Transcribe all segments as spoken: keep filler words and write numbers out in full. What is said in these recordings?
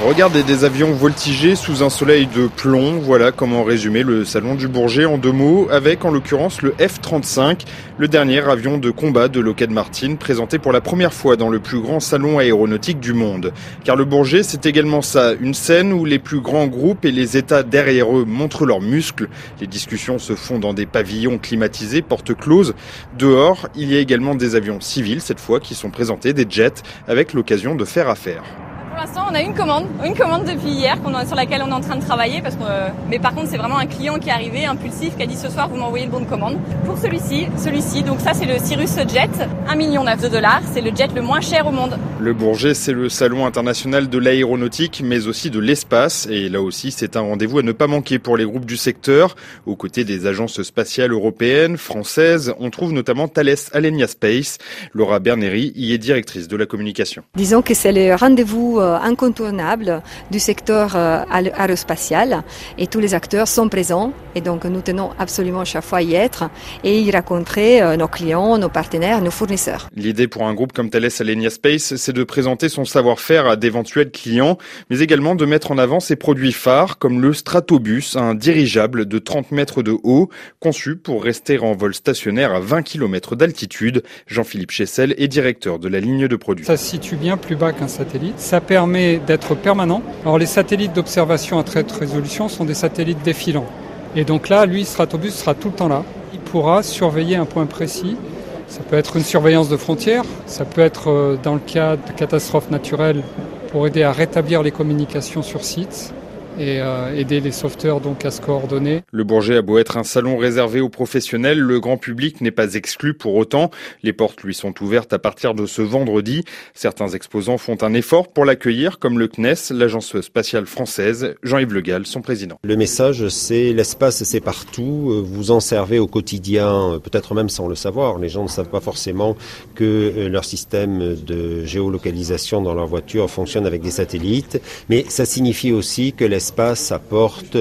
Regardez des avions voltiger sous un soleil de plomb, voilà comment résumer le salon du Bourget en deux mots, avec en l'occurrence le F trente-cinq, le dernier avion de combat de Lockheed Martin, présenté pour la première fois dans le plus grand salon aéronautique du monde. Car le Bourget, c'est également ça, une scène où les plus grands groupes et les États derrière eux montrent leurs muscles. Les discussions se font dans des pavillons climatisés, portes closes. Dehors, il y a également des avions civils, cette fois, qui sont présentés, des jets, avec l'occasion de faire affaire. Pour l'instant, on a une commande, une commande depuis hier qu'on a, sur laquelle on est en train de travailler. Parce que, euh, mais par contre, c'est vraiment un client qui est arrivé, impulsif, qui a dit ce soir, vous m'envoyez le bon de commande. Pour celui-ci, celui-ci, donc ça c'est le Cirrus Jet, un million neuf de dollars. C'est le jet le moins cher au monde. Le Bourget, c'est le salon international de l'aéronautique, mais aussi de l'espace. Et là aussi, c'est un rendez-vous à ne pas manquer pour les groupes du secteur. Aux côtés des agences spatiales européennes, françaises, on trouve notamment Thales Alenia Space. Laura Berneri y est directrice de la communication. Disons que c'est le rendez-vous incontournable du secteur aérospatial et tous les acteurs sont présents et donc nous tenons absolument chaque fois à y être et y rencontrer nos clients, nos partenaires, nos fournisseurs. L'idée pour un groupe comme Thales Alenia Space, c'est de présenter son savoir-faire à d'éventuels clients, mais également de mettre en avant ses produits phares comme le Stratobus, un dirigeable de trente mètres de haut, conçu pour rester en vol stationnaire à vingt kilomètres d'altitude. Jean-Philippe Chessel est directeur de la ligne de produits. Ça se situe bien plus bas qu'un satellite. Ça permet d'être permanent. Alors les satellites d'observation à très haute résolution sont des satellites défilants. Et donc là, lui, Stratobus sera tout le temps là. Il pourra surveiller un point précis. Ça peut être une surveillance de frontières, ça peut être dans le cas de catastrophes naturelles pour aider à rétablir les communications sur site et euh, aider les sauveteurs donc à se coordonner. Le Bourget a beau être un salon réservé aux professionnels, le grand public n'est pas exclu pour autant. Les portes lui sont ouvertes à partir de ce vendredi. Certains exposants font un effort pour l'accueillir, comme le C N E S, l'agence spatiale française. Jean-Yves Le Gall, son président. Le message, c'est l'espace, c'est partout. Vous en servez au quotidien, peut-être même sans le savoir. Les gens ne savent pas forcément que leur système de géolocalisation dans leur voiture fonctionne avec des satellites. Mais ça signifie aussi que l'espace L'espace apporte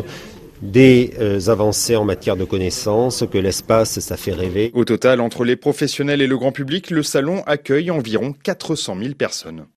des euh, avancées en matière de connaissances, que l'espace, ça fait rêver. Au total, entre les professionnels et le grand public, le salon accueille environ quatre cent mille personnes.